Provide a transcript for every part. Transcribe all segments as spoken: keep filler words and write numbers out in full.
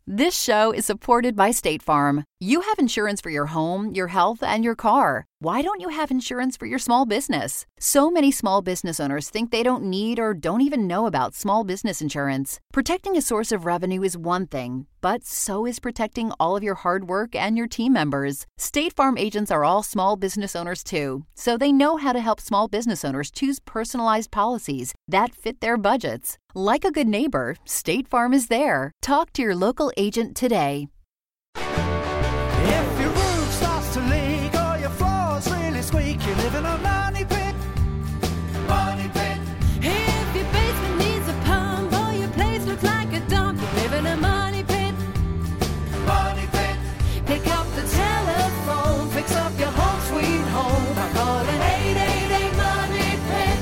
This show is supported by State Farm. You have insurance for your home, your health, and your car. Why don't you have insurance for your small business? So many small business owners think they don't need or don't even know about small business insurance. Protecting a source of revenue is one thing, but so is protecting all of your hard work and your team members. State Farm agents are all small business owners too, so they know how to help small business owners choose personalized policies that fit their budgets. Like a good neighbor, State Farm is there. Talk to your local agent today. If your roof starts to leak or your floor's really squeak, you live in a money pit. Money pit. If your basement needs a pump or your place looks like a dump, you live in a money pit. Money pit. Pick up the telephone, fix up your home sweet home by calling eight eight eight money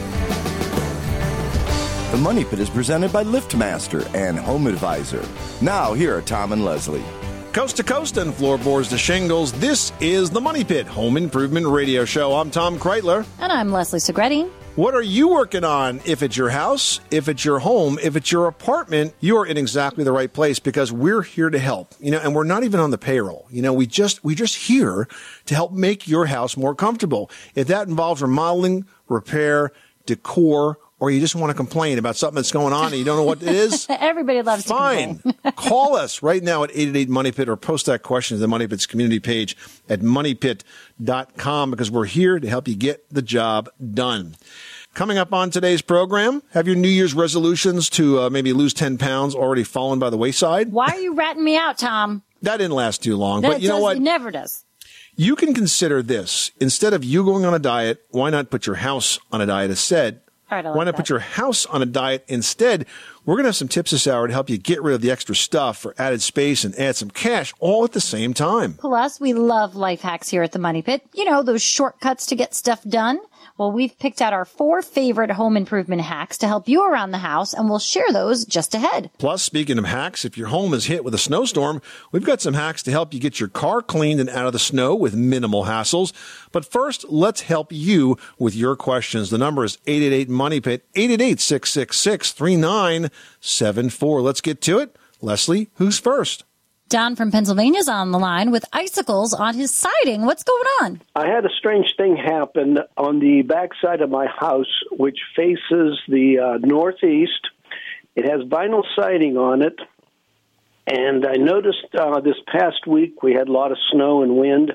pit. The Money Pit is presented by LiftMaster and Home Advisor. Now, here are Tom and Leslie. Coast to coast and floorboards to shingles, this is the Money Pit Home Improvement Radio Show. I'm Tom Kreitler. And I'm Leslie Segretti. What are you working on? If it's your house, if it's your home, if it's your apartment, you're in exactly the right place because we're here to help. You know, and we're not even on the payroll. You know, we just we're just here to help make your house more comfortable. If that involves remodeling, repair, decor, or you just want to complain about something that's going on and you don't know what it is? Everybody loves Fine. to complain. Call us right now at eight eight eight money pit or post that question to the Money Pit's community page at money pit dot com because we're here to help you get the job done. Coming up on today's program, have your New Year's resolutions to uh, maybe lose ten pounds already fallen by the wayside? Why are you ratting me out, Tom? That didn't last too long. That but you know does, what? It never does. You can consider this. Instead of you going on a diet, why not put your house on a diet instead? All right, I like Why not that. put your house on a diet instead? We're going to have some tips this hour to help you get rid of the extra stuff for added space and add some cash all at the same time. Plus, we love life hacks here at the Money Pit. You know, those shortcuts to get stuff done. Well, we've picked out our four favorite home improvement hacks to help you around the house, and we'll share those just ahead. Plus, speaking of hacks, if your home is hit with a snowstorm, we've got some hacks to help you get your car cleaned and out of the snow with minimal hassles. But first, let's help you with your questions. The number is eight eight eight money pit, eight eight eight, six six six, three nine seven four. Let's get to it. Leslie, who's first? Don from Pennsylvania's on the line with icicles on his siding. What's going on? I had a strange thing happen on the backside of my house, which faces the uh, northeast. It has vinyl siding on it, and I noticed uh, this past week we had a lot of snow and wind.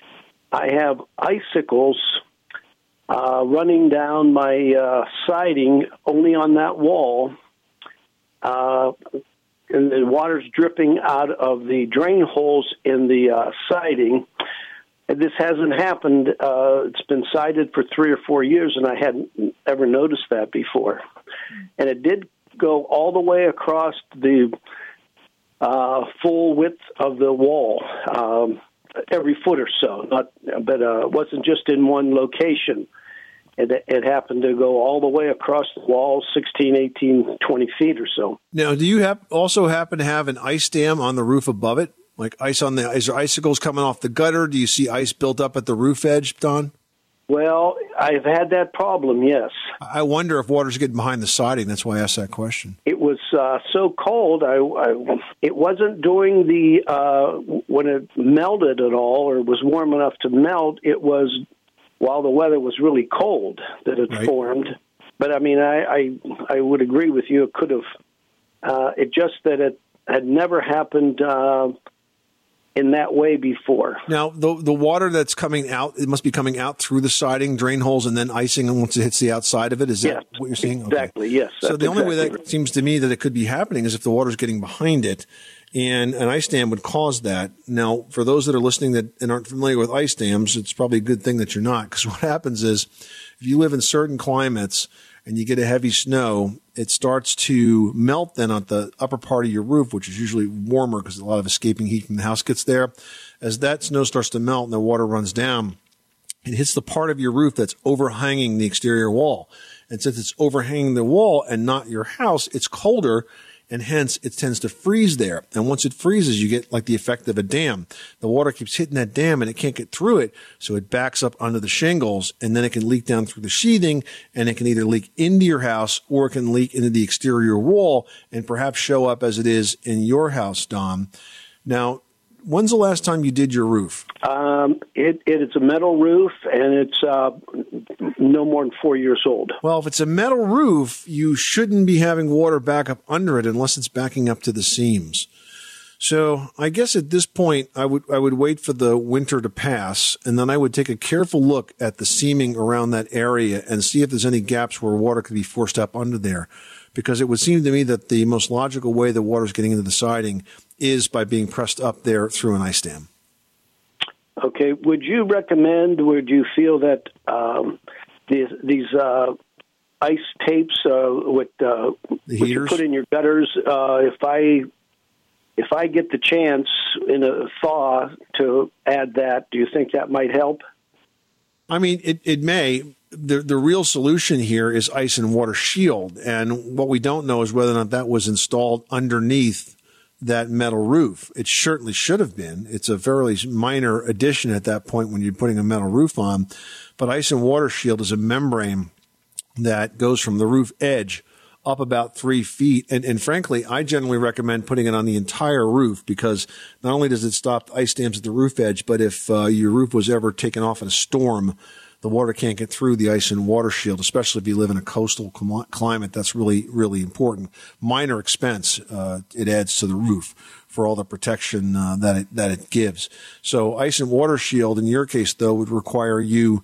I have icicles uh, running down my uh, siding only on that wall. Uh And the water's dripping out of the drain holes in the uh, siding. And this hasn't happened. Uh, it's been sided for three or four years, and I hadn't ever noticed that before. And it did go all the way across the uh, full width of the wall, um, every foot or so. Not, but uh, it wasn't just in one location. It, it happened to go all the way across the wall, sixteen, eighteen, twenty feet or so. Now, do you have also happen to have an ice dam on the roof above it? Like ice on the, is there icicles coming off the gutter? Do you see ice built up at the roof edge, Don? Well, I've had that problem, yes. I wonder if water's getting behind the siding. That's why I asked that question. It was uh, so cold, I, I, it wasn't during the, uh, when it melted at all or was warm enough to melt, it was while the weather was really cold that it Right. formed. But, I mean, I, I, I would agree with you. It could have, uh, it just that it had never happened uh, in that way before. Now, the the water that's coming out, it must be coming out through the siding, drain holes, and then icing once it hits the outside of it. Is Yes, that what you're saying? exactly, yes, So that's the only way exactly that right. seems to me that it could be happening is if the water's getting behind it, and an ice dam would cause that. Now, for those that are listening that and aren't familiar with ice dams, it's probably a good thing that you're not, because what happens is if you live in certain climates and you get a heavy snow, it starts to melt then on the upper part of your roof, which is usually warmer because a lot of escaping heat from the house gets there. As that snow starts to melt and the water runs down, it hits the part of your roof that's overhanging the exterior wall. And since it's overhanging the wall and not your house, it's colder and hence it tends to freeze there. And once it freezes, you get like the effect of a dam. The water keeps hitting that dam and it can't get through it, so it backs up under the shingles, and then it can leak down through the sheathing, and it can either leak into your house or it can leak into the exterior wall and perhaps show up as it is in your house, Don. Now, when's the last time you did your roof? Um, it, it it's a metal roof, and it's uh, no more than four years old. Well, if it's a metal roof, you shouldn't be having water back up under it unless it's backing up to the seams. So I guess at this point, I would I would wait for the winter to pass, and then I would take a careful look at the seaming around that area and see if there's any gaps where water could be forced up under there. Because it would seem to me that the most logical way the water is getting into the siding is by being pressed up there through an ice dam. Okay. Would you recommend, would you feel that um, these, these uh, ice tapes uh, with, uh, which you put in your gutters, uh, if I if I get the chance in a thaw to add that, do you think that might help? I mean, it, it may. The the real solution here is ice and water shield. And what we don't know is whether or not that was installed underneath that metal roof. It certainly should have been. It's a fairly minor addition at that point when you're putting a metal roof on. But ice and water shield is a membrane that goes from the roof edge up about three feet. And, and frankly, I generally recommend putting it on the entire roof because not only does it stop ice dams at the roof edge, but if uh, your roof was ever taken off in a storm, the water can't get through the ice and water shield, especially if you live in a coastal clim- climate. That's really, really important. Minor expense uh, it adds to the roof for all the protection uh, that it that it gives. So ice and water shield, in your case, though, would require you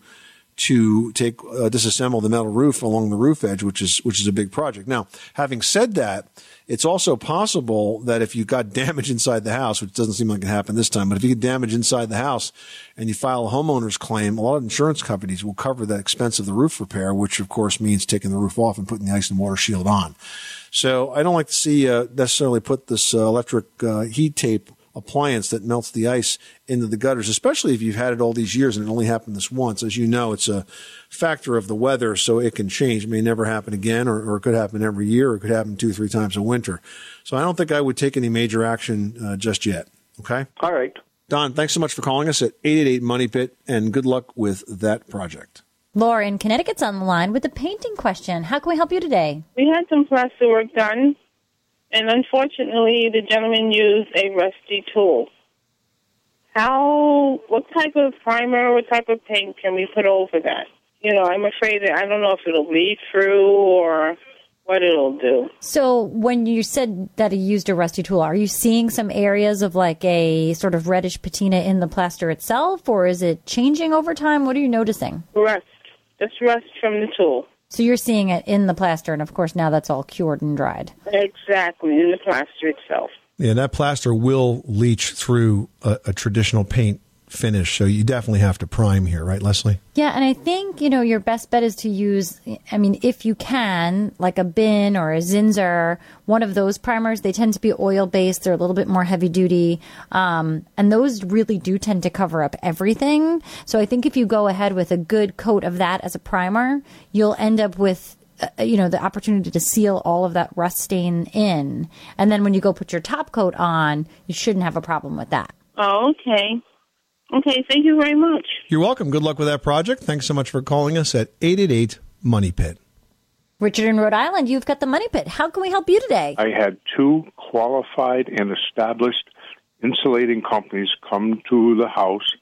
to take uh, disassemble the metal roof along the roof edge, which is which is a big project. Now, having said that, it's also possible that if you got damage inside the house, which doesn't seem like it happened this time, but if you get damage inside the house and you file a homeowner's claim, a lot of insurance companies will cover that expense of the roof repair, which of course means taking the roof off and putting the ice and water shield on. So I don't like to see uh, necessarily put this uh, electric uh, heat tape appliance that melts the ice into the gutters, especially if you've had it all these years and it only happened this once. As you know, it's a factor of the weather, so it can change. It may never happen again, or, or it could happen every year, or it could happen two, three times a winter. So I don't think I would take any major action uh, just yet. Okay? All right. Don, thanks so much for calling us at eight eight eight Money Pit, and good luck with that project. Laura in Connecticut's on the line with a painting question. How can we help you today? We had some plaster work done, and unfortunately, the gentleman used a rusty tool. How, what type of primer, what type of paint can we put over that? You know, I'm afraid that I don't know if it'll bleed through or what it'll do. So when you said that he used a rusty tool, are you seeing some areas of like a sort of reddish patina in the plaster itself, or is it changing over time? What are you noticing? Rust. Just rust from the tool. So you're seeing it in the plaster, and of course now that's all cured and dried. Exactly, in the plaster itself. Yeah, that plaster will leach through a, a traditional paint finish, so you definitely have to prime here, right, Leslie? Yeah, and I think, you know, your best bet is to use, I mean, if you can, like a Bin or a Zinsser, one of those primers. They tend to be oil-based. They're a little bit more heavy-duty, um, and those really do tend to cover up everything. So I think if you go ahead with a good coat of that as a primer, you'll end up with Uh, you know, the opportunity to seal all of that rust stain in. And then when you go put your top coat on, you shouldn't have a problem with that. Oh, okay. Okay, thank you very much. You're welcome. Good luck with that project. Thanks so much for calling us at eight eight eight Money Pit. Richard in Rhode Island, you've got the Money Pit. How can we help you today? I had two qualified and established insulating companies come to the house.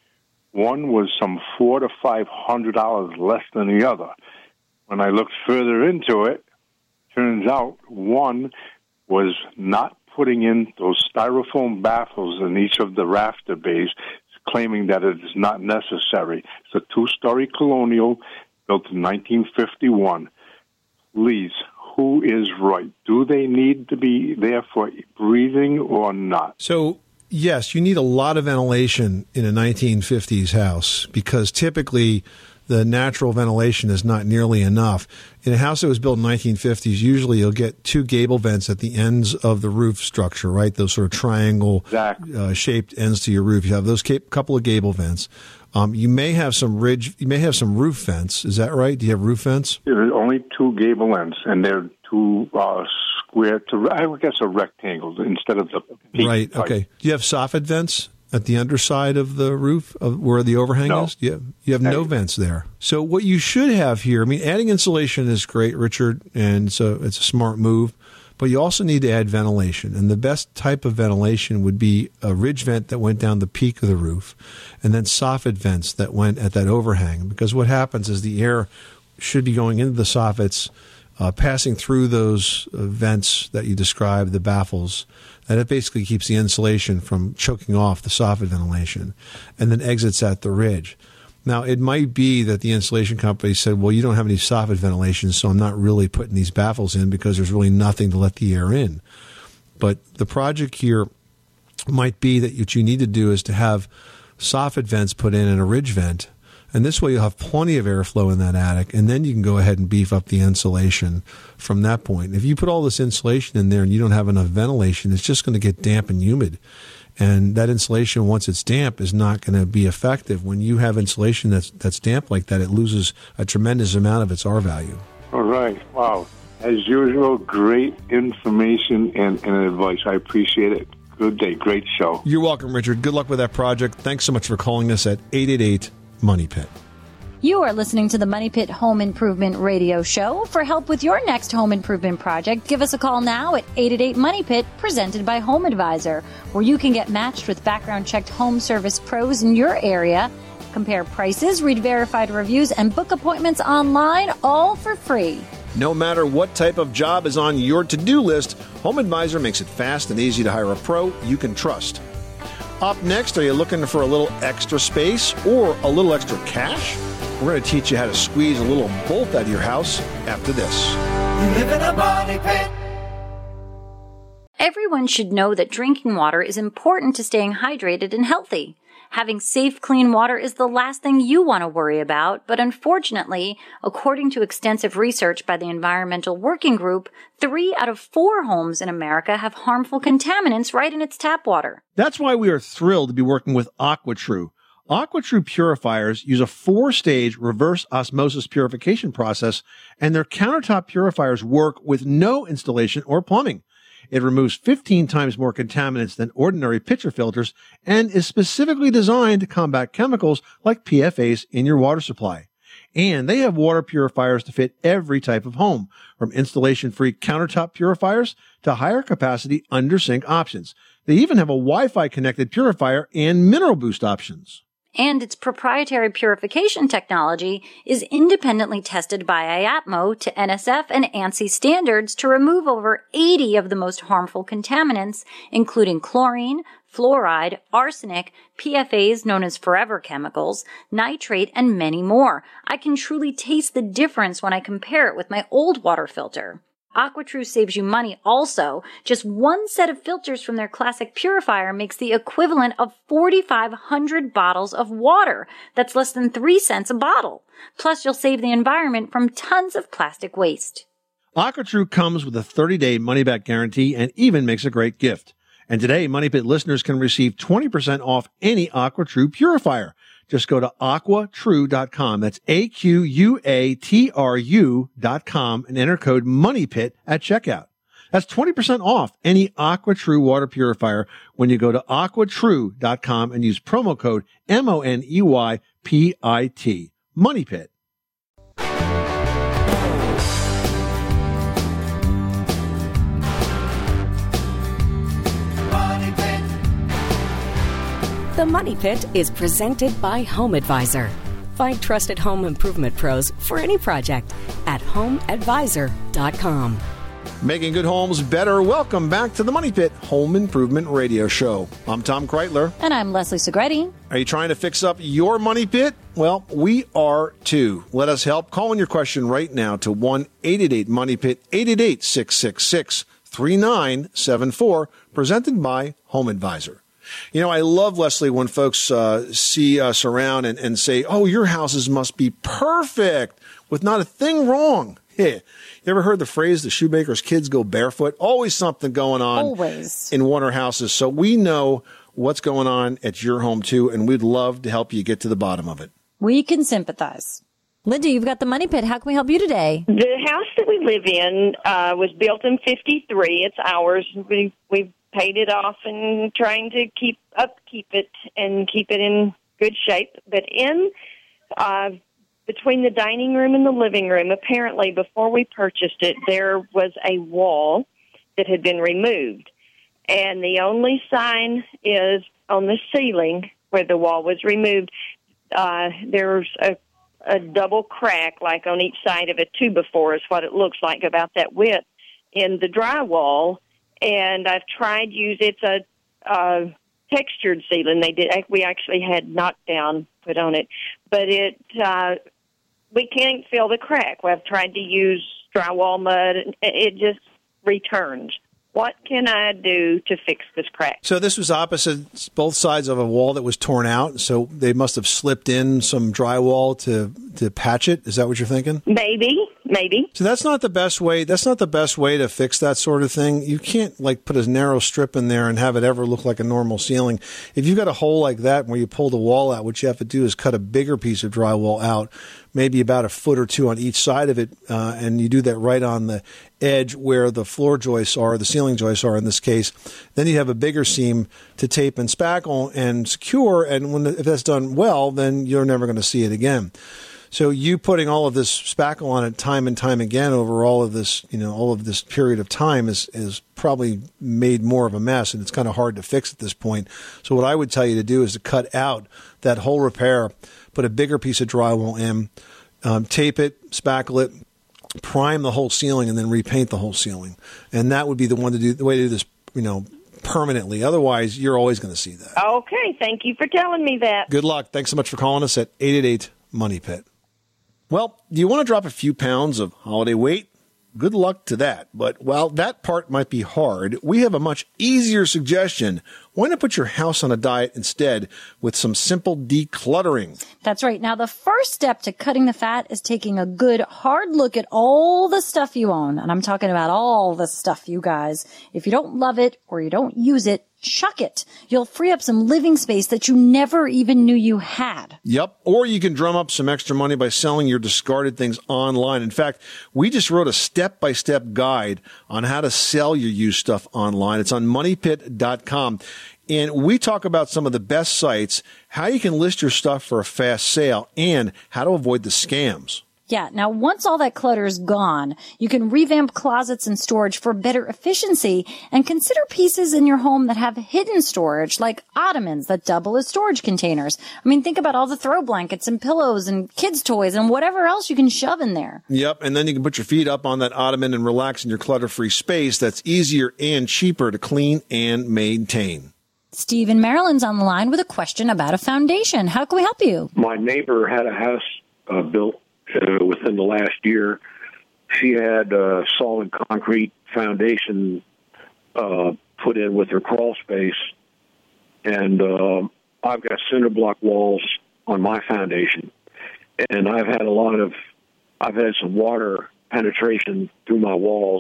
One was some four to five hundred dollars less than the other. When I looked further into it, turns out one was not putting in those styrofoam baffles in each of the rafter bays, claiming that it is not necessary. It's a two-story colonial built in nineteen fifty-one. Please, who is right? Do they need to be there for breathing or not? So, yes, you need a lot of ventilation in a nineteen fifties house because typically the natural ventilation is not nearly enough. In a house that was built in the nineteen fifties, usually you'll get two gable vents at the ends of the roof structure, right? Those sort of triangle exactly. uh, shaped ends to your roof. You have those ca- couple of gable vents. Um, you may have some ridge. You may have some roof vents. Is that right? Do you have roof vents? There are only two gable ends, and they're two uh, square to, I guess, a rectangle instead of the peak Right. type. Okay. Do you have soffit vents at the underside of the roof of where the overhang No. is? You have, you have no vents there. So what you should have here, I mean, adding insulation is great, Richard, and so it's a smart move. But you also need to add ventilation. And the best type of ventilation would be a ridge vent that went down the peak of the roof, and then soffit vents that went at that overhang. Because what happens is the air should be going into the soffits, uh, passing through those uh, vents that you described, the baffles, and it basically keeps the insulation from choking off the soffit ventilation, and then exits at the ridge. Now, it might be that the insulation company said, well, you don't have any soffit ventilation, so I'm not really putting these baffles in because there's really nothing to let the air in. But the project here might be that what you need to do is to have soffit vents put in and a ridge vent, and this way you'll have plenty of airflow in that attic, and then you can go ahead and beef up the insulation from that point. If you put all this insulation in there and you don't have enough ventilation, it's just going to get damp and humid. And that insulation, once it's damp, is not going to be effective. When you have insulation that's that's damp like that, it loses a tremendous amount of its R value. All right. Wow. As usual, great information and, and advice. I appreciate it. Good day. Great show. You're welcome, Richard. Good luck with that project. Thanks so much for calling us at eight eight eight Money Pit. You are listening to the Money Pit Home Improvement Radio Show. For help with your next home improvement project, give us a call now at eight eight eight Money Pit, presented by Home Advisor, where you can get matched with background-checked home service pros in your area, compare prices, read verified reviews, and book appointments online, all for free. No matter what type of job is on your to-do list, Home Advisor makes it fast and easy to hire a pro you can trust. Up next, are you looking for a little extra space or a little extra cash? We're going to teach you how to squeeze a little bolt out of your house after this. You live in a money pit. Everyone should know that drinking water is important to staying hydrated and healthy. Having safe, clean water is the last thing you want to worry about, but unfortunately, according to extensive research by the Environmental Working Group, three out of four homes in America have harmful contaminants right in its tap water. That's why we are thrilled to be working with AquaTrue. AquaTrue purifiers use a four-stage reverse osmosis purification process, and their countertop purifiers work with no installation or plumbing. It removes fifteen times more contaminants than ordinary pitcher filters and is specifically designed to combat chemicals like P F As in your water supply. And they have water purifiers to fit every type of home, from installation-free countertop purifiers to higher capacity under-sink options. They even have a Wi-Fi connected purifier and mineral boost options. And its proprietary purification technology is independently tested by I A P M O to N S F and ANSI standards to remove over eighty of the most harmful contaminants, including chlorine, fluoride, arsenic, P F As known as forever chemicals, nitrate, and many more. I can truly taste the difference when I compare it with my old water filter. AquaTrue saves you money also. Just one set of filters from their classic purifier makes the equivalent of forty-five hundred bottles of water. That's less than three cents a bottle. Plus, you'll save the environment from tons of plastic waste. AquaTrue comes with a thirty-day money-back guarantee and even makes a great gift. And today, Money Pit listeners can receive twenty percent off any AquaTrue purifier. Just go to aqua true dot com. That's A Q U A T R U dot com and enter code MONEYPIT at checkout. That's twenty percent off any AquaTrue water purifier when you go to aqua true dot com and use promo code M O N E Y P I T. MONEYPIT. The Money Pit is presented by Home Advisor. Find trusted home improvement pros for any project at home advisor dot com. Making good homes better. Welcome back to the Money Pit Home Improvement Radio Show. I'm Tom Kreitler. And I'm Leslie Segretti. Are you trying to fix up your money pit? Well, we are too. Let us help. Call in your question right now to one eight eight eight Money Pit, eight eight eight, six six six, three nine seven four, presented by Home Advisor. You know, I love, Leslie, when folks uh, see us around and, and say, oh, your houses must be perfect with not a thing wrong. Yeah. You ever heard the phrase, the shoemaker's kids go barefoot? Always something going on. Always. In one of our houses. So we know what's going on at your home, too, and we'd love to help you get to the bottom of it. We can sympathize. Linda, you've got the Money Pit. How can we help you today? The house that we live in uh, was built in fifty-three. It's ours. We, we've paid it off and trying to keep upkeep it and keep it in good shape. But in uh, between the dining room and the living room, apparently before we purchased it, there was a wall that had been removed. And the only sign is on the ceiling where the wall was removed. Uh, there's a a double crack, like on each side of a two by four is what it looks like, about that width in the drywall. And I've tried use it's a uh, textured ceiling. They did we actually had knockdown put on it, but it uh, we can't fill the crack. I've tried to use drywall mud, and it just returns. What can I do to fix this crack? So this was opposite both sides of a wall that was torn out. So they must have slipped in some drywall to, to patch it. Is that what you're thinking? Maybe, maybe. So that's not the best way. That's not the best way to fix that sort of thing. You can't like put a narrow strip in there and have it ever look like a normal ceiling. If you've got a hole like that where you pull the wall out, what you have to do is cut a bigger piece of drywall out, maybe about a foot or two on each side of it, uh, and you do that right on the edge where the floor joists are, the ceiling joists are in this case. Then you have a bigger seam to tape and spackle and secure, and when the, if that's done well, then you're never going to see it again. So you putting all of this spackle on it time and time again over all of this, you know, all of this period of time is is probably made more of a mess, and it's kind of hard to fix at this point. So what I would tell you to do is to cut out that whole repair, put a bigger piece of drywall in, um, tape it, spackle it, prime the whole ceiling, and then repaint the whole ceiling. And that would be the one to do the way to do this, you know, permanently. Otherwise, you're always going to see that. Okay, thank you for telling me that. Good luck. Thanks so much for calling us at eight eight eight Money Pit. Well, do you want to drop a few pounds of holiday weight? Good luck to that. But while that part might be hard, we have a much easier suggestion. Why not put your house on a diet instead with some simple decluttering? That's right. Now, the first step to cutting the fat is taking a good hard look at all the stuff you own. And I'm talking about all the stuff, you guys. If you don't love it or you don't use it, chuck it. You'll free up some living space that you never even knew you had. Yep. Or you can drum up some extra money by selling your discarded things online. In fact, we just wrote a step-by-step guide on how to sell your used stuff online. It's on money pit dot com. And we talk about some of the best sites, how you can list your stuff for a fast sale, and how to avoid the scams. Yeah. Now, once all that clutter is gone, you can revamp closets and storage for better efficiency, and consider pieces in your home that have hidden storage, like ottomans that double as storage containers. I mean, think about all the throw blankets and pillows and kids' toys and whatever else you can shove in there. Yep. And then you can put your feet up on that ottoman and relax in your clutter-free space. That's easier and cheaper to clean and maintain. Steve in Maryland's on the line with a question about a foundation. How can we help you? My neighbor had a house uh, built Uh, within the last year. She had a solid concrete foundation uh, put in with her crawl space, and uh, I've got cinder block walls on my foundation, and I've had a lot of, I've had some water penetration through my walls,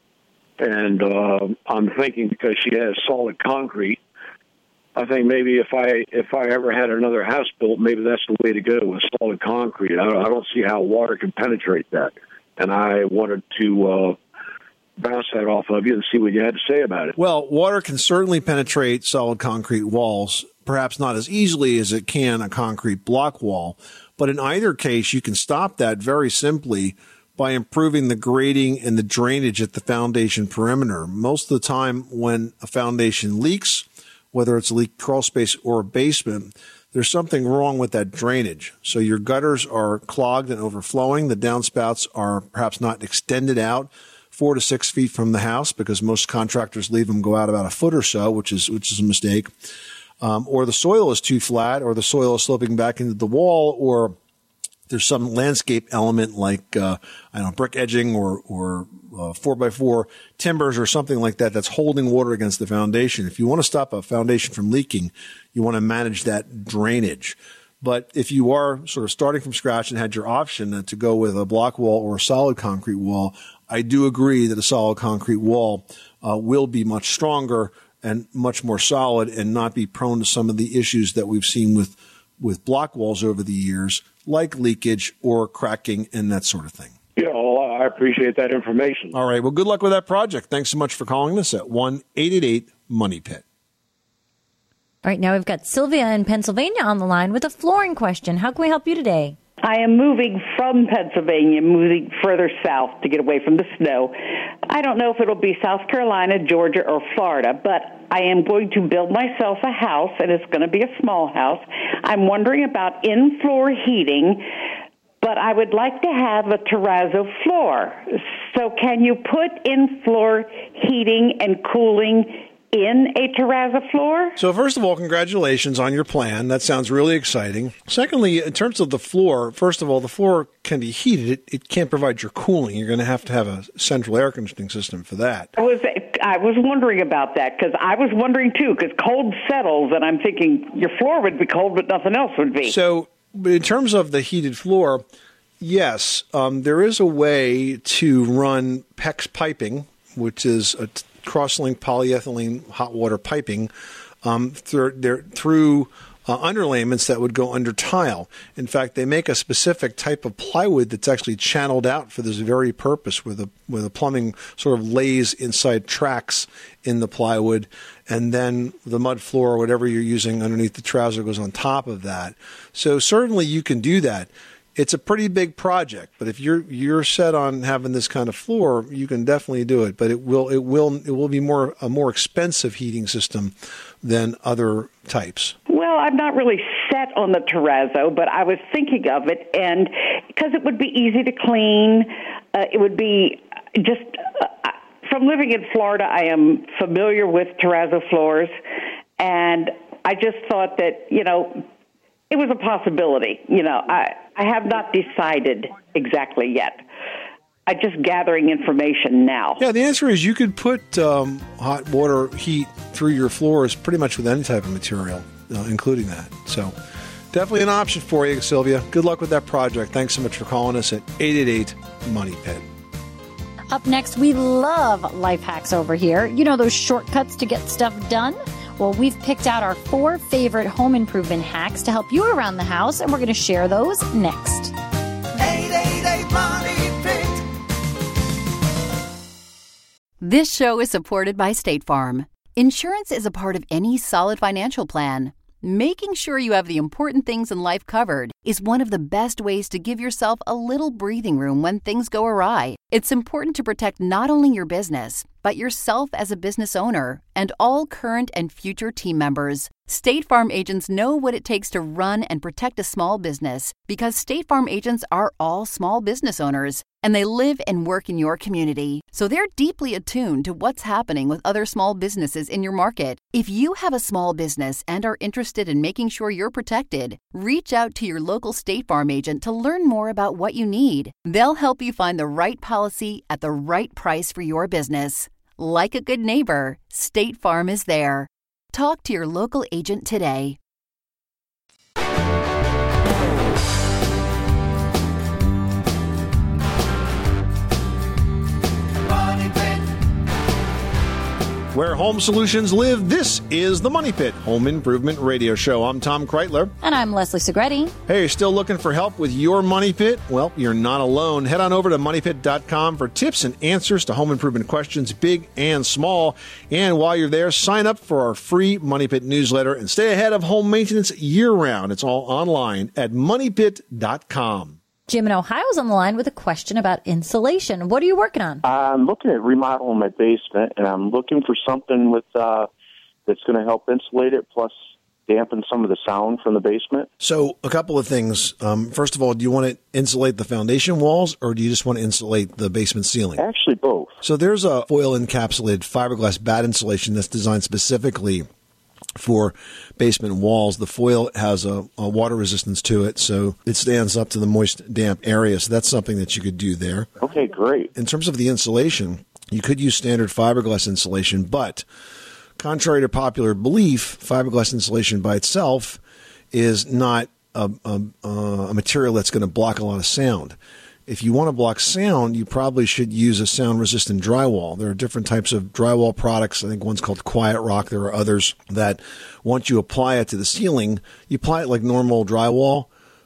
and uh, I'm thinking because she has solid concrete, I think maybe if I if I ever had another house built, maybe that's the way to go with solid concrete. I don't, I don't see how water can penetrate that, and I wanted to uh, bounce that off of you and see what you had to say about it. Well, water can certainly penetrate solid concrete walls, perhaps not as easily as it can a concrete block wall, but in either case, you can stop that very simply by improving the grading and the drainage at the foundation perimeter. Most of the time when a foundation leaks, whether it's a leak crawl space or a basement, there's something wrong with that drainage. So your gutters are clogged and overflowing. The downspouts are perhaps not extended out four to six feet from the house, because most contractors leave them go out about a foot or so, which is which is a mistake. Um, or the soil is too flat, or the soil is sloping back into the wall, or there's some landscape element like, uh, I don't know, brick edging or, or, uh, four by four timbers or something like that that's holding water against the foundation. If you want to stop a foundation from leaking, you want to manage that drainage. But if you are sort of starting from scratch and had your option to go with a block wall or a solid concrete wall, I do agree that a solid concrete wall, uh, will be much stronger and much more solid and not be prone to some of the issues that we've seen with with block walls over the years, like leakage or cracking and that sort of thing. Yeah, well, I appreciate that information. All right. Well, good luck with that project. Thanks so much for calling us at one eight eight eight money pit. All right, now we've got Sylvia in Pennsylvania on the line with a flooring question. How can we help you today? I am moving from Pennsylvania, moving further south to get away from the snow. I don't know if it'll be South Carolina, Georgia, or Florida, but I am going to build myself a house, and it's going to be a small house. I'm wondering about in-floor heating, but I would like to have a terrazzo floor. So can you put in-floor heating and cooling in a terrazzo floor? So first of all, congratulations on your plan. That sounds really exciting. Secondly, in terms of the floor, first of all, the floor can be heated. It, it can't provide your cooling. You're going to have to have a central air conditioning system for that. I was I was wondering about that because I was wondering too because cold settles and I'm thinking your floor would be cold but nothing else would be. So in terms of the heated floor, yes, um, there is a way to run PEX piping, which is a t- cross-linked polyethylene hot water piping um, through, through uh, underlayments that would go under tile. In fact, they make a specific type of plywood that's actually channeled out for this very purpose, where the where the plumbing sort of lays inside tracks in the plywood, and then the mud floor or whatever you're using underneath the trouser goes on top of that. So certainly you can do that. It's a pretty big project, but if you're you're set on having this kind of floor, you can definitely do it. But it will it will it will be more a more expensive heating system than other types. Well, I'm not really set on the terrazzo, but I was thinking of it, and because it would be easy to clean, uh, it would be just uh, from living in Florida. I am familiar with terrazzo floors, and I just thought that you know. It was a possibility. You know, I, I have not decided exactly yet. I'm just gathering information now. Yeah, the answer is you could put um, hot water heat through your floors pretty much with any type of material, uh, including that. So definitely an option for you, Sylvia. Good luck with that project. Thanks so much for calling us at eight eight eight money pit. Up next, we love life hacks over here. You know those shortcuts to get stuff done? Well, we've picked out our four favorite home improvement hacks to help you around the house, and we're going to share those next. eight eight eight money pit. This show is supported by State Farm. Insurance is a part of any solid financial plan. Making sure you have the important things in life covered is one of the best ways to give yourself a little breathing room when things go awry. It's important to protect not only your business, but yourself as a business owner and all current and future team members. State Farm agents know what it takes to run and protect a small business because State Farm agents are all small business owners and they live and work in your community. So they're deeply attuned to what's happening with other small businesses in your market. If you have a small business and are interested in making sure you're protected, reach out to your local State Farm agent to learn more about what you need. They'll help you find the right policy at the right price for your business. Like a good neighbor, State Farm is there. Talk to your local agent today. Where home solutions live, this is the Money Pit Home Improvement Radio Show. I'm Tom Kreitler. And I'm Leslie Segretti. Hey, you're still looking for help with your money pit? Well, you're not alone. Head on over to money pit dot com for tips and answers to home improvement questions, big and small. And while you're there, sign up for our free Money Pit newsletter and stay ahead of home maintenance year-round. It's all online at money pit dot com. Jim in Ohio is on the line with a question about insulation. What are you working on? I'm looking at remodeling my basement, and I'm looking for something with uh, that's going to help insulate it, plus dampen some of the sound from the basement. So a couple of things. Um, first of all, do you want to insulate the foundation walls, or do you just want to insulate the basement ceiling? Actually, both. So there's a foil-encapsulated fiberglass bat insulation that's designed specifically for basement walls. The foil has a, a water resistance to it, so it stands up to the moist, damp area. So that's something that you could do there. Okay, great. In terms of the insulation, you could use standard fiberglass insulation, but contrary to popular belief, fiberglass insulation by itself is not a, a, a material that's going to block a lot of sound. If you want to block sound, you probably should use a sound-resistant drywall. There are different types of drywall products. I think one's called Quiet Rock. There are others that once you apply it to the ceiling, you apply it like normal drywall,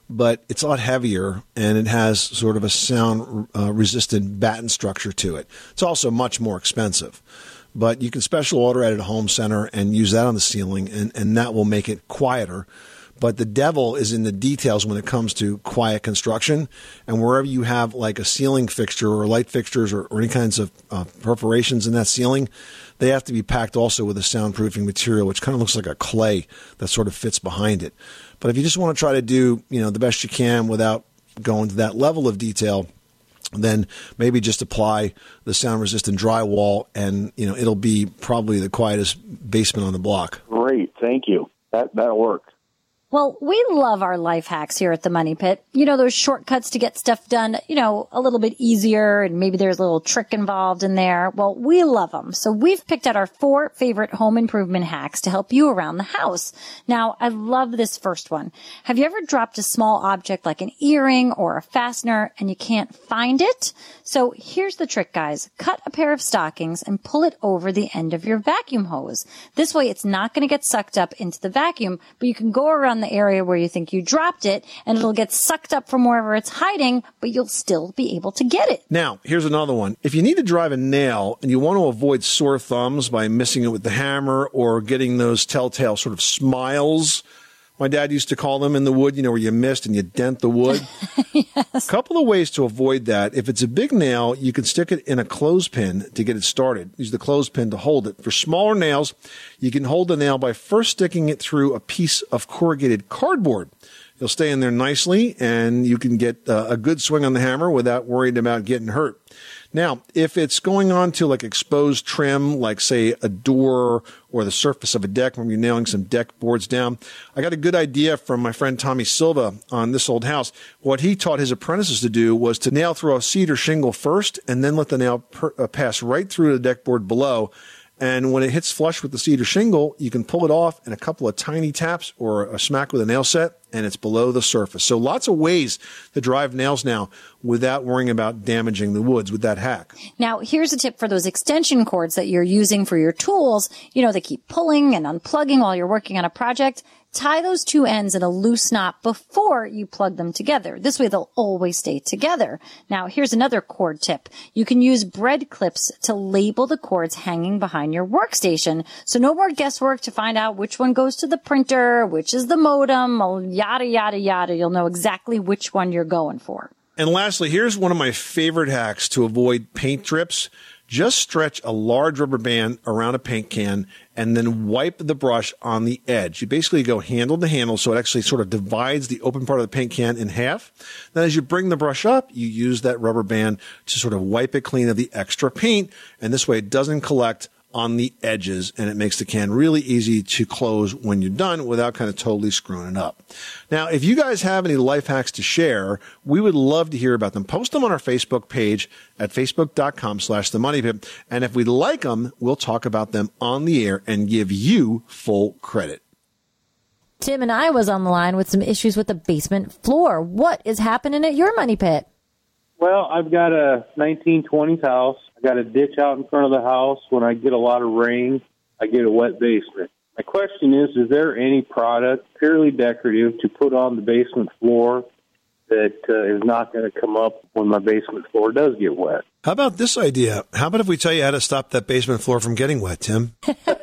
but it's a lot heavier and it has sort of a sound uh, resistant batten structure to it. It's also much more expensive. But you can special order it at a home center and use that on the ceiling, and, and that will make it quieter. But the devil is in the details when it comes to quiet construction. And wherever you have like a ceiling fixture or light fixtures or, or any kinds of uh, perforations in that ceiling, they have to be packed also with a soundproofing material, which kind of looks like a clay that sort of fits behind it. But if you just want to try to do, you know, the best you can without going to that level of detail, then maybe just apply the sound-resistant drywall, and you know it'll be probably the quietest basement on the block. Great, thank you. That that'll work. Well, we love our life hacks here at the Money Pit. You know, those shortcuts to get stuff done, you know, a little bit easier, and maybe there's a little trick involved in there. Well, we love them. So we've picked out our four favorite home improvement hacks to help you around the house. Now, I love this first one. Have you ever dropped a small object like an earring or a fastener and you can't find it? So here's the trick, guys. Cut a pair of stockings and pull it over the end of your vacuum hose. This way, it's not going to get sucked up into the vacuum, but you can go around the area where you think you dropped it and it'll get sucked up from wherever it's hiding, but you'll still be able to get it. Now, here's another one. If you need to drive a nail and you want to avoid sore thumbs by missing it with the hammer or getting those telltale sort of smiles, my dad used to call them in the wood, you know, where you missed and you dent the wood. Yes. A couple of ways to avoid that. If it's a big nail, you can stick it in a clothespin to get it started. Use the clothespin to hold it. For smaller nails, you can hold the nail by first sticking it through a piece of corrugated cardboard. It'll stay in there nicely, and you can get uh, a good swing on the hammer without worrying about getting hurt. Now, if it's going on to like exposed trim, like say a door or the surface of a deck when you're nailing some deck boards down, I got a good idea from my friend Tommy Silva on This Old House. What he taught his apprentices to do was to nail through a cedar shingle first and then let the nail per, uh, pass right through the deck board below. And when it hits flush with the cedar shingle, you can pull it off in a couple of tiny taps or a smack with a nail set, and it's below the surface. So lots of ways to drive nails now without worrying about damaging the woods with that hack. Now, here's a tip for those extension cords that you're using for your tools. You know, they keep pulling and unplugging while you're working on a project. Tie those two ends in a loose knot before you plug them together. This way they'll always stay together. Now, here's another cord tip. You can use bread clips to label the cords hanging behind your workstation. So no more guesswork to find out which one goes to the printer, which is the modem, yada, yada, yada. You'll know exactly which one you're going for. And lastly, here's one of my favorite hacks to avoid paint drips. Just stretch a large rubber band around a paint can and then wipe the brush on the edge. You basically go handle to handle, so it actually sort of divides the open part of the paint can in half. Then as you bring the brush up, you use that rubber band to sort of wipe it clean of the extra paint, and this way it doesn't collect on the edges, and it makes the can really easy to close when you're done without kind of totally screwing it up. Now, if you guys have any life hacks to share, we would love to hear about them. Post them on our Facebook page at facebook.com slash the money pit. And if we like them, we'll talk about them on the air and give you full credit. Tim and I was on the line with some issues with the basement floor. What is happening at your Money Pit? Well, I've got a nineteen twenties house. I got a ditch out in front of the house. When I get a lot of rain, I get a wet basement. My question is, is there any product, purely decorative, to put on the basement floor that uh, is not going to come up when my basement floor does get wet? How about this idea? How about if we tell you how to stop that basement floor from getting wet, Tim?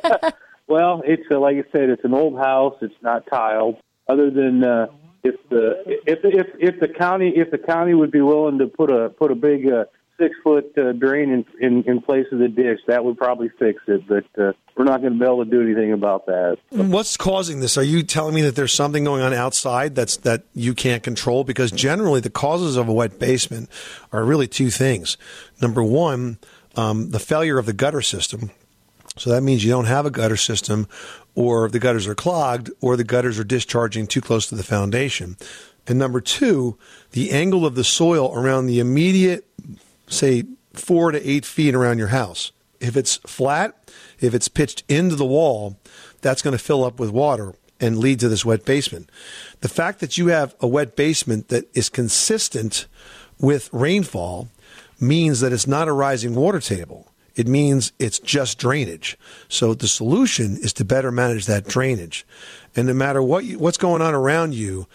Well, it's uh, like I said, it's an old house. It's not tiled. Other than uh, if the if if if the county if the county would be willing to put a put a big uh, six foot uh, drain in, in in place of the ditch, that would probably fix it. But uh, we're not going to be able to do anything about that. What's causing this? Are you telling me that there's something going on outside that's that you can't control? Because generally, the causes of a wet basement are really two things. Number one, um, the failure of the gutter system. So that means you don't have a gutter system, or the gutters are clogged, or the gutters are discharging too close to the foundation. And number two, the angle of the soil around the immediate, say, four to eight feet around your house. If it's flat, if it's pitched into the wall, that's going to fill up with water and lead to this wet basement. The fact that you have a wet basement that is consistent with rainfall means that it's not a rising water table. It means it's just drainage. So the solution is to better manage that drainage. And no matter what you, what's going on around you,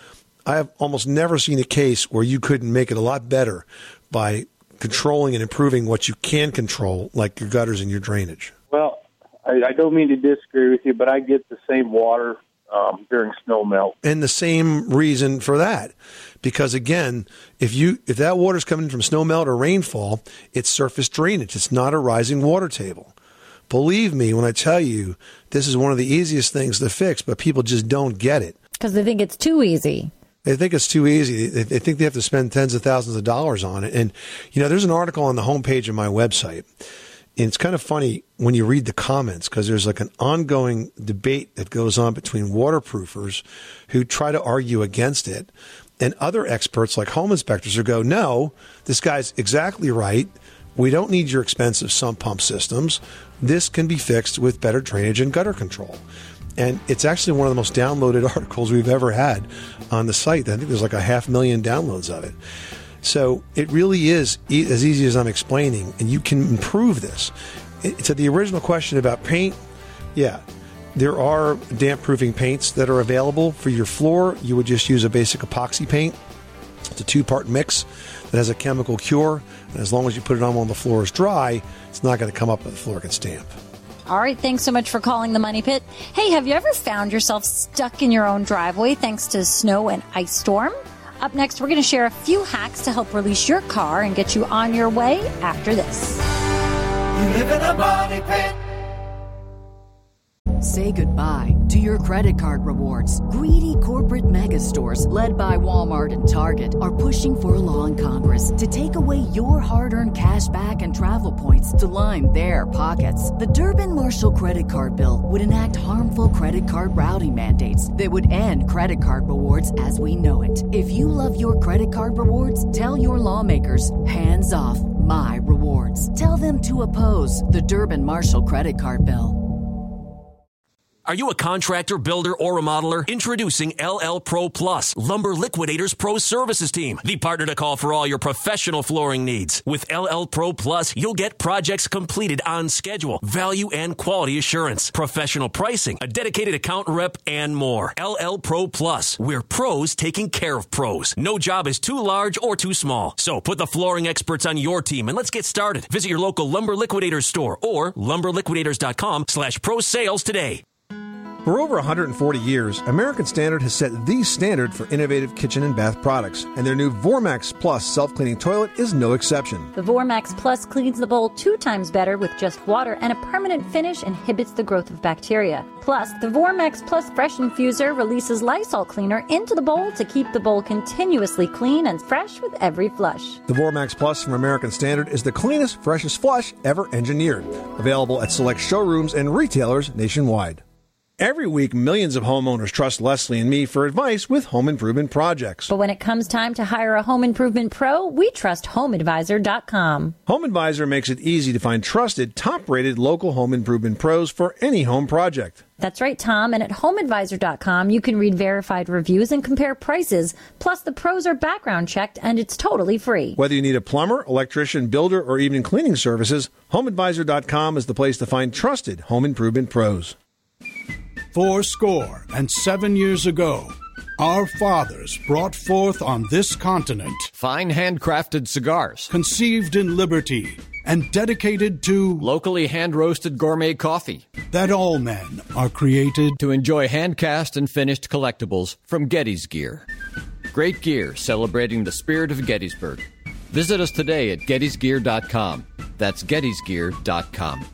I have almost never seen a case where you couldn't make it a lot better by controlling and improving what you can control, like your gutters and your drainage. Well, I, I don't mean to disagree with you, but I get the same water um, during snow melt. And the same reason for that, because again, if you if that water's coming from snow melt or rainfall, it's surface drainage. It's not a rising water table. Believe me when I tell you, this is one of the easiest things to fix, but people just don't get it. Because they think it's too easy. They think it's too easy. They, they think they have to spend tens of thousands of dollars on it. And, you know, there's an article on the homepage of my website. And it's kind of funny when you read the comments because there's like an ongoing debate that goes on between waterproofers who try to argue against it and other experts like home inspectors who go, no, this guy's exactly right. We don't need your expensive sump pump systems. This can be fixed with better drainage and gutter control. And it's actually one of the most downloaded articles we've ever had on the site. I think there's like a half million downloads of it. So it really is e- as easy as I'm explaining, and you can improve this. It, to the original question about paint, yeah, there are damp-proofing paints that are available for your floor. You would just use a basic epoxy paint. It's a two-part mix that has a chemical cure, and as long as you put it on when the floor is dry, it's not going to come up and the floor can stamp. All right, thanks so much for calling the Money Pit. Hey, have you ever found yourself stuck in your own driveway thanks to snow and ice storm? Up next, we're going to share a few hacks to help release your car and get you on your way after this. You live in a money pit. Say goodbye to your credit card rewards. Greedy corporate mega stores, led by Walmart and Target, are pushing for a law in Congress to take away your hard-earned cash back and travel points to line their pockets. The Durbin-Marshall credit card bill would enact harmful credit card routing mandates that would end credit card rewards as we know it. If you love your credit card rewards, tell your lawmakers, hands off my rewards. Tell them to oppose the Durbin-Marshall credit card bill. Are you a contractor, builder, or remodeler? Introducing L L Pro Plus, Lumber Liquidators Pro Services Team, the partner to call for all your professional flooring needs. With L L Pro Plus, you'll get projects completed on schedule, value and quality assurance, professional pricing, a dedicated account rep, and more. L L Pro Plus, we're pros taking care of pros. No job is too large or too small. So put the flooring experts on your team and let's get started. Visit your local Lumber Liquidators store or lumber liquidators dot com slash pro sales today. For over one hundred forty years, American Standard has set the standard for innovative kitchen and bath products, and their new Vormax Plus self-cleaning toilet is no exception. The Vormax Plus cleans the bowl two times better with just water, and a permanent finish inhibits the growth of bacteria. Plus, the Vormax Plus Fresh Infuser releases Lysol cleaner into the bowl to keep the bowl continuously clean and fresh with every flush. The Vormax Plus from American Standard is the cleanest, freshest flush ever engineered. Available at select showrooms and retailers nationwide. Every week, millions of homeowners trust Leslie and me for advice with home improvement projects. But when it comes time to hire a home improvement pro, we trust home advisor dot com. Home Advisor makes it easy to find trusted, top-rated local home improvement pros for any home project. That's right, Tom. And at home advisor dot com, you can read verified reviews and compare prices. Plus, the pros are background checked, and it's totally free. Whether you need a plumber, electrician, builder, or even cleaning services, home advisor dot com is the place to find trusted home improvement pros. Four score and seven years ago, our fathers brought forth on this continent fine handcrafted cigars, conceived in liberty and dedicated to locally hand-roasted gourmet coffee, that all men are created to enjoy hand-cast and finished collectibles from Getty's Gear. Great gear celebrating the spirit of Gettysburg. Visit us today at gettys gear dot com. That's gettys gear dot com.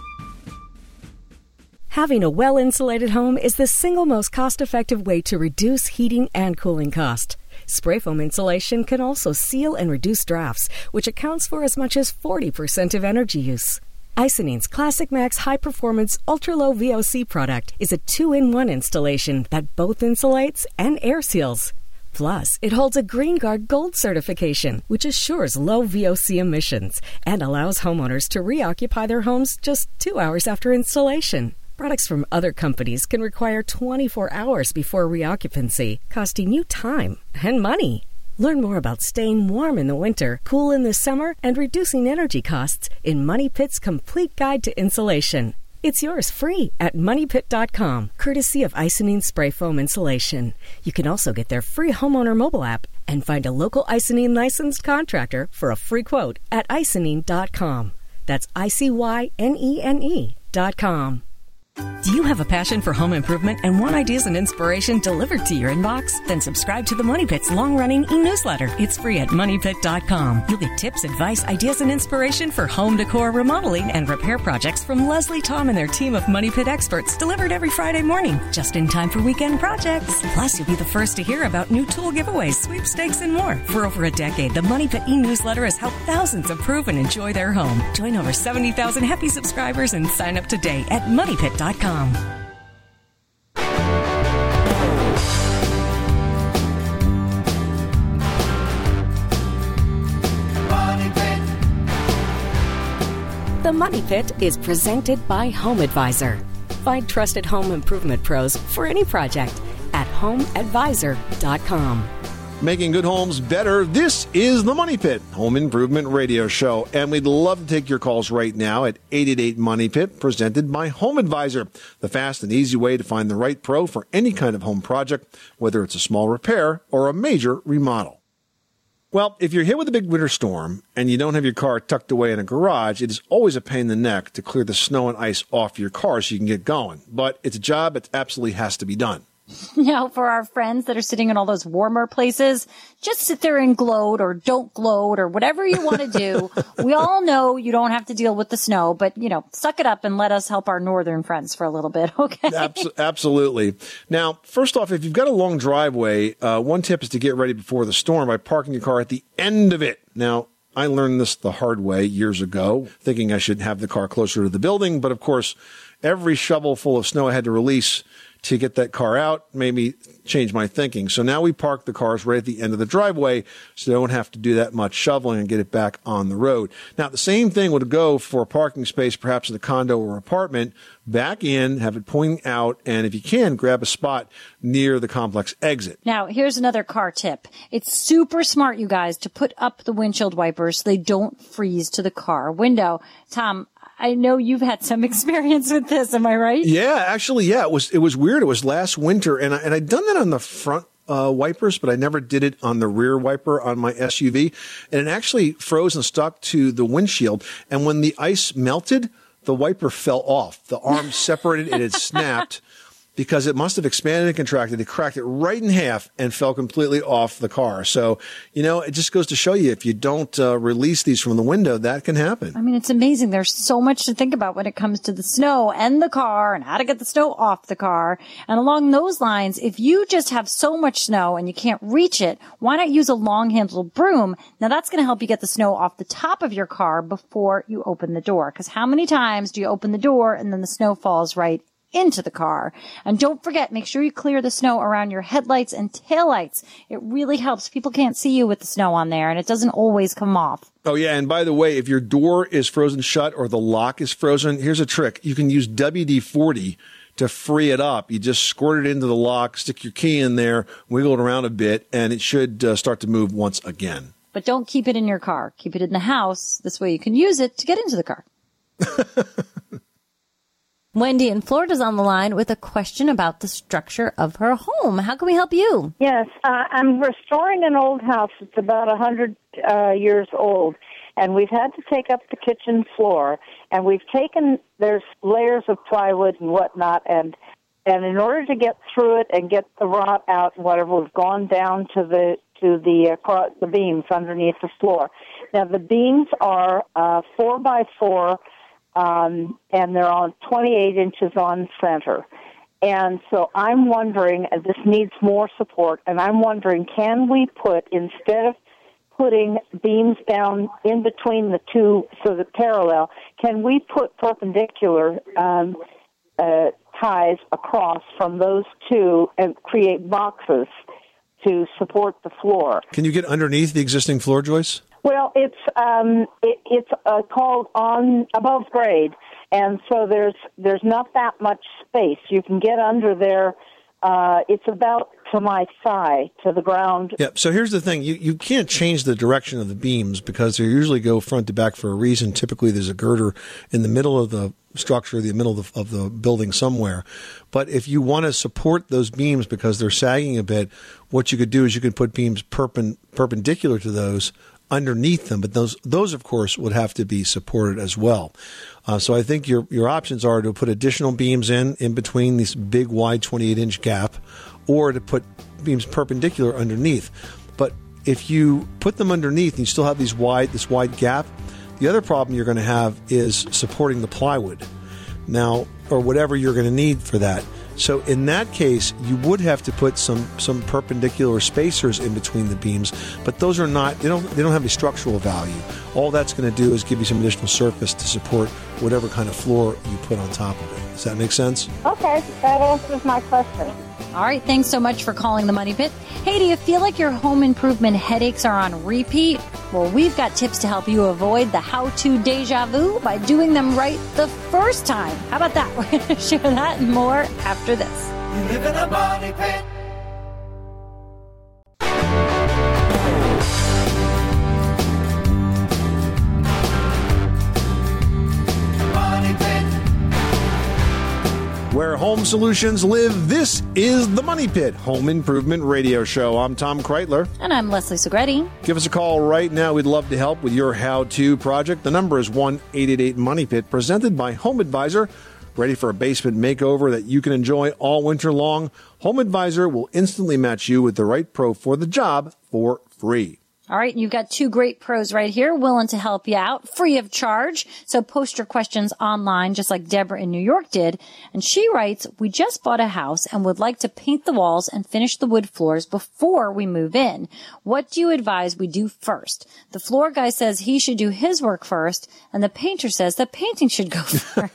Having a well-insulated home is the single most cost-effective way to reduce heating and cooling cost. Spray foam insulation can also seal and reduce drafts, which accounts for as much as forty percent of energy use. Isonine's Classic Max high-performance ultra-low V O C product is a two-in-one installation that both insulates and air seals. Plus, it holds a Green Guard Gold certification, which assures low V O C emissions and allows homeowners to reoccupy their homes just two hours after installation. Products from other companies can require twenty-four hours before reoccupancy, costing you time and money. Learn more about staying warm in the winter, cool in the summer, and reducing energy costs in Money Pit's Complete Guide to Insulation. It's yours free at money pit dot com, courtesy of Icynene Spray Foam Insulation. You can also get their free homeowner mobile app and find a local Icynene licensed contractor for a free quote at icynene dot com. That's I C Y N E N E dot com. Do you have a passion for home improvement and want ideas and inspiration delivered to your inbox? Then subscribe to the Money Pit's long-running e-newsletter. It's free at money pit dot com. You'll get tips, advice, ideas, and inspiration for home decor, remodeling, and repair projects from Leslie, Tom, and their team of Money Pit experts, delivered every Friday morning, just in time for weekend projects. Plus, you'll be the first to hear about new tool giveaways, sweepstakes, and more. For over a decade, the Money Pit e-newsletter has helped thousands improve and enjoy their home. Join over seventy thousand happy subscribers and sign up today at money pit dot com. The Money Pit is presented by Home Advisor. Find trusted home improvement pros for any project at home advisor dot com. Making good homes better. This is the Money Pit Home Improvement Radio Show, and we'd love to take your calls right now at eight eight eight Money Pit, presented by Home Advisor, the fast and easy way to find the right pro for any kind of home project, whether it's a small repair or a major remodel. Well, if you're hit with a big winter storm and you don't have your car tucked away in a garage, it is always a pain in the neck to clear the snow and ice off your car so you can get going. But it's a job that absolutely has to be done. Now, for our friends that are sitting in all those warmer places, just sit there and gloat or don't gloat or whatever you want to do. We all know you don't have to deal with the snow, but, you know, suck it up and let us help our northern friends for a little bit, okay? Abs- absolutely. Now, first off, if you've got a long driveway, uh, one tip is to get ready before the storm by parking your car at the end of it. Now, I learned this the hard way years ago, thinking I should have the car closer to the building, but of course, every shovel full of snow I had to release to get that car out made me change my thinking. So now we park the cars right at the end of the driveway so they don't have to do that much shoveling and get it back on the road. Now, the same thing would go for a parking space, perhaps in a condo or apartment. Back in, have it pointing out, and if you can, grab a spot near the complex exit. Now, here's another car tip. It's super smart, you guys, to put up the windshield wipers so they don't freeze to the car window. Tom, I know you've had some experience with this. Am I right? Yeah, actually, yeah. It was it was weird. It was last winter, and I, and I'd done that on the front uh, wipers, but I never did it on the rear wiper on my S U V, and it actually froze and stuck to the windshield. And when the ice melted, the wiper fell off. The arm separated; it had snapped. Because it must have expanded and contracted. It cracked it right in half and fell completely off the car. So, you know, it just goes to show you if you don't uh, release these from the window, that can happen. I mean, it's amazing. There's so much to think about when it comes to the snow and the car and how to get the snow off the car. And along those lines, if you just have so much snow and you can't reach it, why not use a long-handled broom? Now, that's going to help you get the snow off the top of your car before you open the door. Because how many times do you open the door and then the snow falls right into the car? And don't forget, make sure you clear the snow around your headlights and taillights. It really helps. People can't see you with the snow on there, and it doesn't always come off. Oh, yeah. And by the way, if your door is frozen shut or the lock is frozen, here's a trick. You can use W D forty to free it up. You just squirt it into the lock, stick your key in there, wiggle it around a bit, and it should uh, start to move once again. But don't keep it in your car. Keep it in the house. This way you can use it to get into the car. Wendy in Florida's on the line with a question about the structure of her home. How can we help you? Yes, uh, I'm restoring an old house. It's about one hundred uh, years old, and we've had to take up the kitchen floor, and we've taken, there's layers of plywood and whatnot, and and in order to get through it and get the rot out and whatever, we've gone down to the to the uh, the beams underneath the floor. Now, the beams are uh, four by four, Um, and they're on twenty-eight inches on center. And so I'm wondering, uh, this needs more support, and I'm wondering, can we put, instead of putting beams down in between the two so that parallel, can we put perpendicular um, uh, ties across from those two and create boxes to support the floor? Can you get underneath the existing floor, Joyce? Well, it's um, it, it's uh, called on above grade, and so there's there's not that much space. You can get under there Uh, it's about to my thigh, to the ground. Yeah. So here's the thing: you you can't change the direction of the beams because they usually go front to back for a reason. Typically, there's a girder in the middle of the structure, the middle of the, of the building somewhere. But if you want to support those beams because they're sagging a bit, what you could do is you could put beams perpen, perpendicular to those underneath them. But those those of course would have to be supported as well. Uh, so I think your your options are to put additional beams in in between this big wide twenty-eight inch gap, or to put beams perpendicular underneath. But if you put them underneath and you still have these wide this wide gap, the other problem you're going to have is supporting the plywood now, or whatever you're going to need for that. So in that case, you would have to put some some perpendicular spacers in between the beams, but those are not they don't they don't have a structural value. All that's going to do is give you some additional surface to support whatever kind of floor you put on top of it. Does that make sense? Okay, that answers my question. All right, thanks so much for calling the Money Pit. Hey, do you feel like your home improvement headaches are on repeat? Well, we've got tips to help you avoid the how-to deja vu by doing them right the first time. How about that? We're going to share that and more after this. You live in a money pit. Where home solutions live, this is the Money Pit Home Improvement Radio Show. I'm Tom Kreitler. And I'm Leslie Segretti. Give us a call right now. We'd love to help with your how-to project. The number is one eight eight eight money pit, presented by Home Advisor. Ready for a basement makeover that you can enjoy all winter long? Home Advisor will instantly match you with the right pro for the job for free. All right, you've got two great pros right here willing to help you out, free of charge. So post your questions online, just like Deborah in New York did. And she writes, we just bought a house and would like to paint the walls and finish the wood floors before we move in. What do you advise we do first? The floor guy says he should do his work first, and the painter says the painting should go first.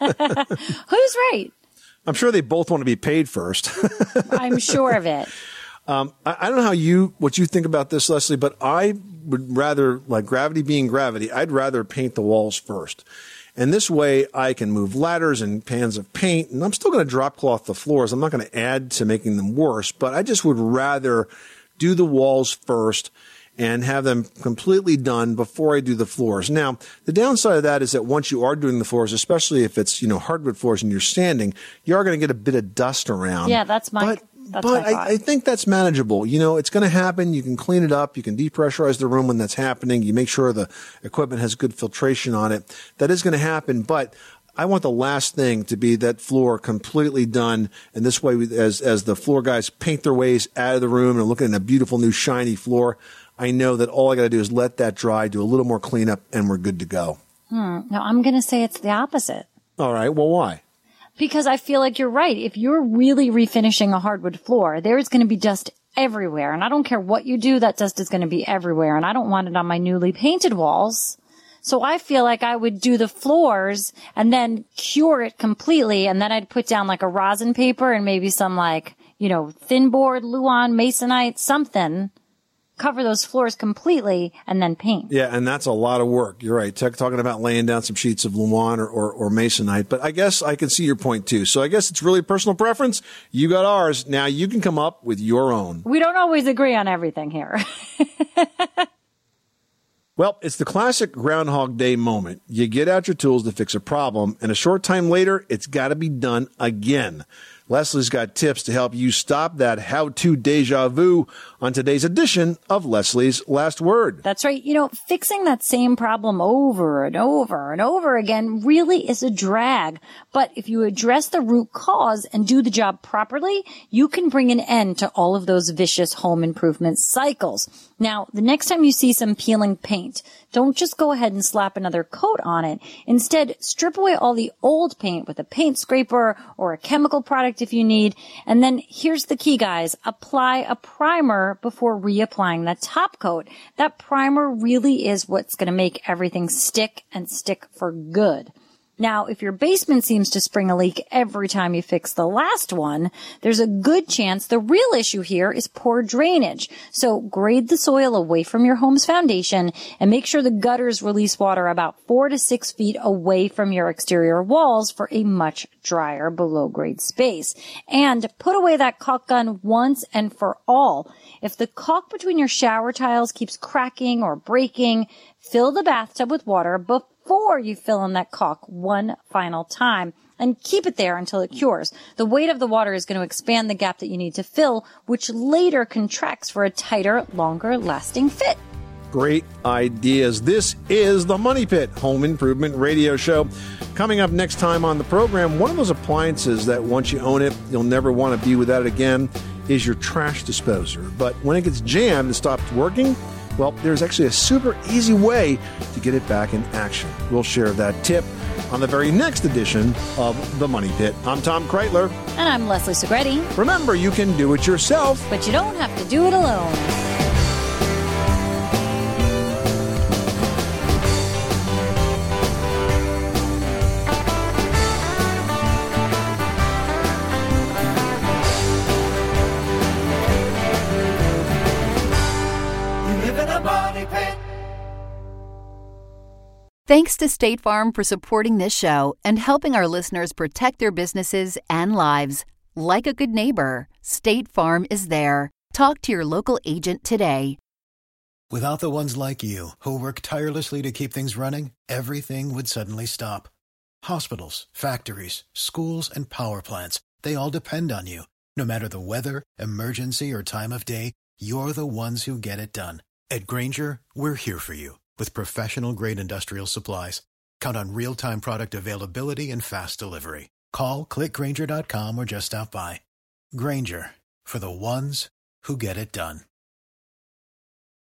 Who's right? I'm sure they both want to be paid first. I'm sure of it. Um, I, I don't know how you, what you think about this, Leslie, but I would rather, like gravity being gravity, I'd rather paint the walls first. And this way I can move ladders and pans of paint, and I'm still going to drop cloth the floors. I'm not going to add to making them worse, but I just would rather do the walls first and have them completely done before I do the floors. Now, the downside of that is that once you are doing the floors, especially if it's, you know, hardwood floors and you're standing, you are going to get a bit of dust around. Yeah, that's my... But, That's but I, I think that's manageable. You know, it's going to happen. You can clean it up. You can depressurize the room when that's happening. You make sure the equipment has good filtration on it. That is going to happen. But I want the last thing to be that floor completely done. And this way, as as the floor guys paint their ways out of the room and are looking at a beautiful new shiny floor, I know that all I got to do is let that dry, do a little more cleanup, and we're good to go. Hmm. No, I'm going to say it's the opposite. All right. Well, why? Because I feel like you're right. If you're really refinishing a hardwood floor, there's going to be dust everywhere. And I don't care what you do, that dust is going to be everywhere. And I don't want it on my newly painted walls. So I feel like I would do the floors and then cure it completely. And then I'd put down like a rosin paper and maybe some like, you know, thin board, Luan, Masonite, something. Cover those floors completely and then paint. Yeah, and that's a lot of work. You're right. Tech talking about laying down some sheets of Luan or, or, or Masonite. But I guess I can see your point, too. So I guess it's really personal preference. You got ours. Now you can come up with your own. We don't always agree on everything here. Well, it's the classic Groundhog Day moment. You get out your tools to fix a problem, and a short time later, it's got to be done again. Leslie's got tips to help you stop that how-to deja vu on today's edition of Leslie's Last Word. That's right. You know, fixing that same problem over and over and over again really is a drag. But if you address the root cause and do the job properly, you can bring an end to all of those vicious home improvement cycles. Now, the next time you see some peeling paint, don't just go ahead and slap another coat on it. Instead, strip away all the old paint with a paint scraper or a chemical product if you need. And then here's the key, guys. Apply a primer before reapplying the top coat. That primer really is what's going to make everything stick and stick for good. Now, if your basement seems to spring a leak every time you fix the last one, there's a good chance the real issue here is poor drainage. So grade the soil away from your home's foundation and make sure the gutters release water about four to six feet away from your exterior walls for a much drier below grade space. And put away that caulk gun once and for all. If the caulk between your shower tiles keeps cracking or breaking, fill the bathtub with water before Before you fill in that caulk one final time and keep it there until it cures. The weight of the water is going to expand the gap that you need to fill, which later contracts for a tighter, longer lasting fit. Great ideas. This is the Money Pit Home Improvement Radio Show. Coming up next time on the program, one of those appliances that once you own it, you'll never want to be without it again is your trash disposer. But when it gets jammed and stops working, well, there's actually a super easy way to get it back in action. We'll share that tip on the very next edition of The Money Pit. I'm Tom Kreitler. And I'm Leslie Segretti. Remember, you can do it yourself, but you don't have to do it alone. Thanks to State Farm for supporting this show and helping our listeners protect their businesses and lives. Like a good neighbor, State Farm is there. Talk to your local agent today. Without the ones like you, who work tirelessly to keep things running, everything would suddenly stop. Hospitals, factories, schools, and power plants, they all depend on you. No matter the weather, emergency, or time of day, you're the ones who get it done. At Grainger, we're here for you. With professional-grade industrial supplies, count on real-time product availability and fast delivery. Call, click Grainger dot com, or just stop by. Grainger, for the ones who get it done.